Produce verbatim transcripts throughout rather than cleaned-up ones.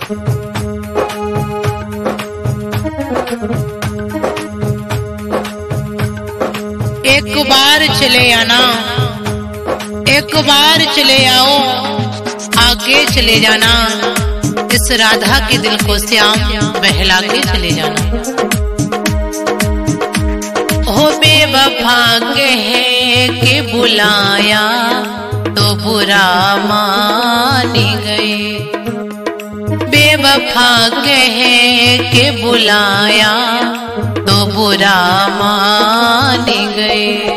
एक बार चले आना, एक बार चले आओ, आगे चले जाना, इस राधा के दिल को श्याम बहला के चले जाना। हो बेवफा कह के बुलाया तो बुरा मानी गए, बेवफा कह के बुलाया तो बुरा मानी गए।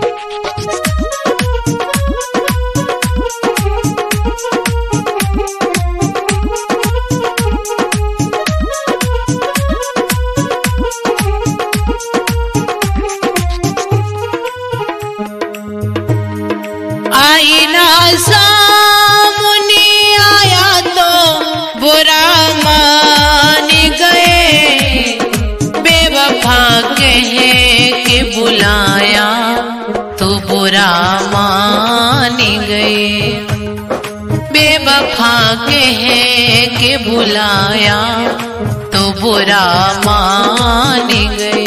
आई ना सामने आया तो बुरा मान गए, बेवफा कह के बुलाया तो बुरा मान गए, बेवफा कह के बुलाया तो बुरा मान गए।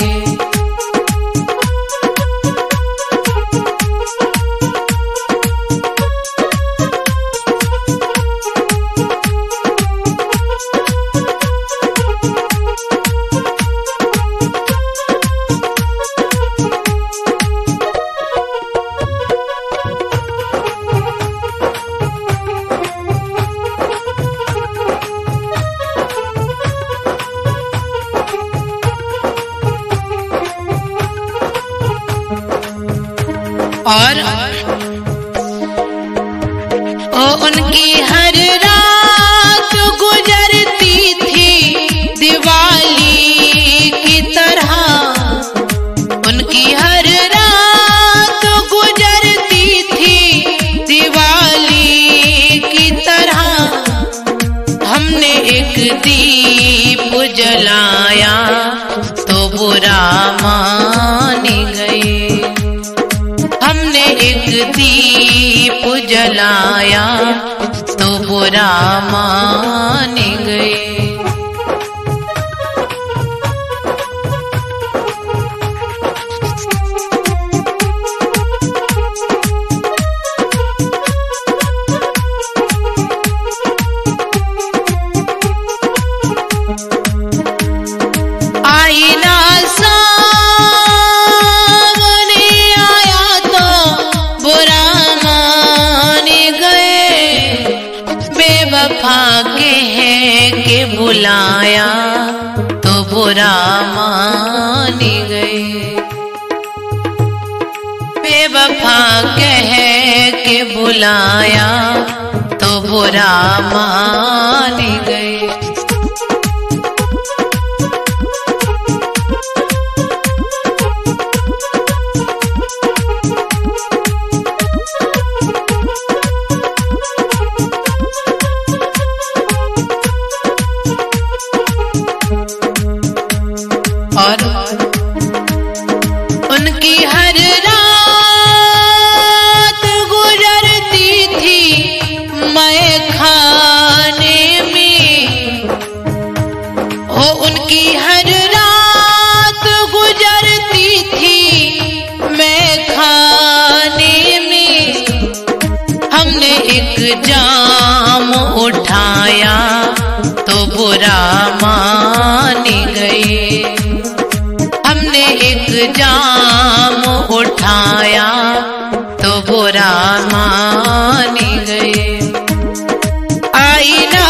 और ओ उनकी हर रात गुजरती थी दिवाली की तरह, उनकी हर रात गुजरती थी दिवाली की तरह। हमने एक दीप जलाया तो बुरा मान गए, हमने एक दीप जलाया तो बुरा मान गए। आई ना बेवफा कह के बुलाया तो बुरा मान गए, बेवफा कह के बुलाया तो बुरा मान गए। और उनकी हर रात गुजरती थी मैं खाने में, हो उनकी हर रात गुजरती थी मैं खाने में। हमने एक जाम उठाया तो बुरा मान गए, हमने एक जाम उठाया तो बुरा मान गए। आई ना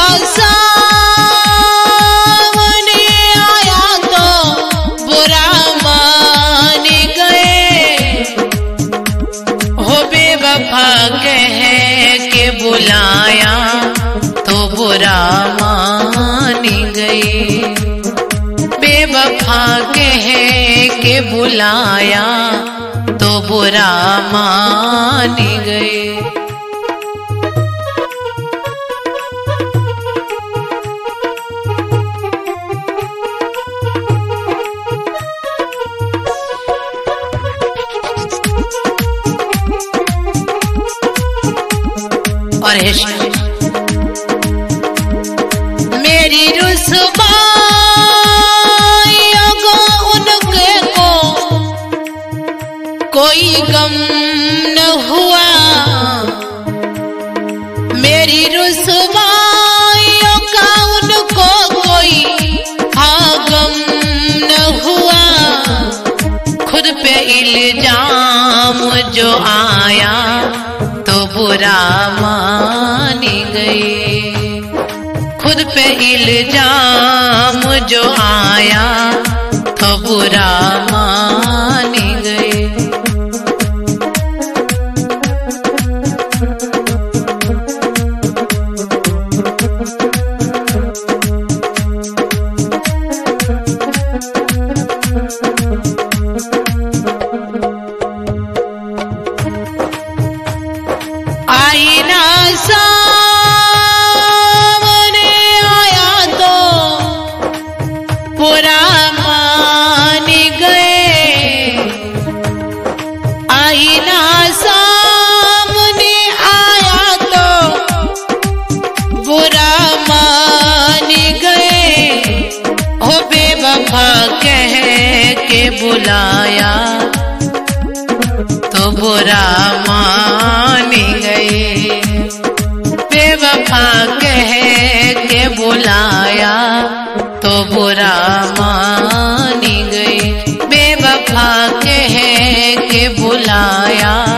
सामने आया तो बुरा मान गए, हो बेवफा कह के बुलाया तो बुरा मान गए, बेवफा कह के बुलाया तो बुरा मान गए। और मेरी रुसवाइयों को उनके को कोई गम न हुआ, मेरी रुसवाइयों का उनको कोई हाँ गम न हुआ। खुद पे इल्जाम जो आया तो बुरा मानी गई, खुद पे इल्जाम जो आया तो बुरा मानी गई। आईना सामने आया तो बुरा मानी गए, आईना सामने आया तो बुरा मानी गए। हो बेवफा कह के बुलाया तो बुरा मानी गए, बेवफा कह के बुलाया तो बुरा मानी गई, बेवफा कह के बुलाया